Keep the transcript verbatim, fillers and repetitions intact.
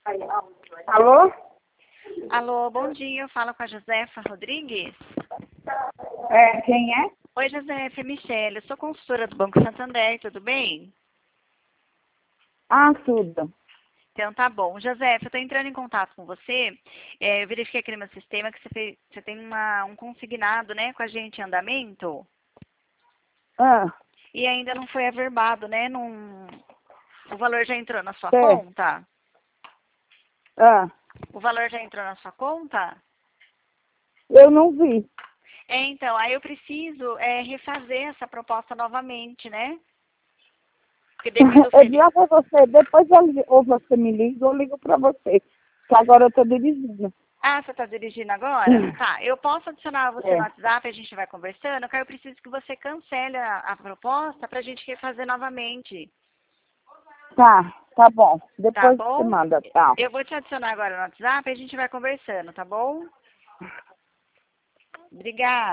Alô? Alô, bom dia. Eu falo com a Josefa Rodrigues. É, quem é? Oi, Josefa, é Michele. Eu sou consultora do Banco Santander, tudo bem? Ah, tudo. Então tá bom. Josefa, eu estou entrando em contato com você. É, eu verifiquei aqui no meu sistema que você, fez, você tem uma, um consignado, né, com a gente em andamento. Ah, E ainda não foi averbado, né? Num... O valor já entrou na sua é. conta? Ah, O valor já entrou na sua conta? eu não vi. É, então, aí eu preciso é, refazer essa proposta novamente, né? Porque devido ao Eu feriado. digo pra você, depois eu, ou você me liga ou eu ligo pra você. Que agora eu tô dirigindo. Ah, você está dirigindo agora? Tá, eu posso adicionar você no É. WhatsApp, a gente vai conversando, que aí eu preciso que você cancele a, a proposta para a gente refazer novamente, Tá, tá bom. tá Depois você bom? manda, tá. Eu vou te adicionar agora no WhatsApp e a gente vai conversando, tá bom? Obrigada.